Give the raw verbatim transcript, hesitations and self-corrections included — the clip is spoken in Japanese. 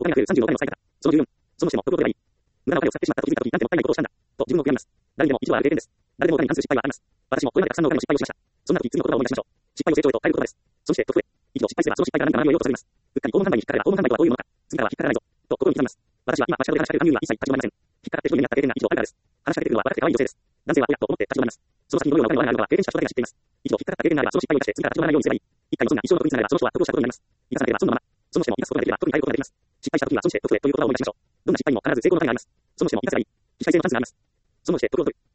他になくさんじゅうのお金を使い方。そのじゅうよん、そのしても得を取ればいい。無駄なお金を使ってしまったと気づいたとき、なんてもったいないことをしたんだ。と自分を悔やみます。誰にでも一度はある経験です。誰でもお金に関する失敗はあります。私もこれまでたくさんのお金の失敗をしました。そんな時、次の言葉を思い出しましょう。失敗を成長へと変える言葉です。そして得へ。一度失敗すればその失敗から何か学びを得ようとされます。うっかり訪問販売に引っかかれば訪問販売とはどういうものか。次からは引っかからないぞ。と心に刻みます。私は今話し方で話しかける勧誘は一切立ち止まりません。引っかかって一人になった経験が一度あるからです。話しかけてくるのは若くて可愛い女性です。男性は親と思って立ち止まります。その先にどのようなお金の輪があるのかは経験した人だけが知っています。一度引っかかった経験があればその失敗を生かして次から立ち止まらないようにすればいい。一回の損が一生の得につながればその人は得をしたことになります。生かさなければ損のまま。損をしても生かすことができれば得に変えることができます。失敗した時には損して得へという言葉を思い出しましょう。どんな失敗にも必ず成功の種があります。損をしても生かせばいい。機械性のチャンスがあります。損をして得を取る。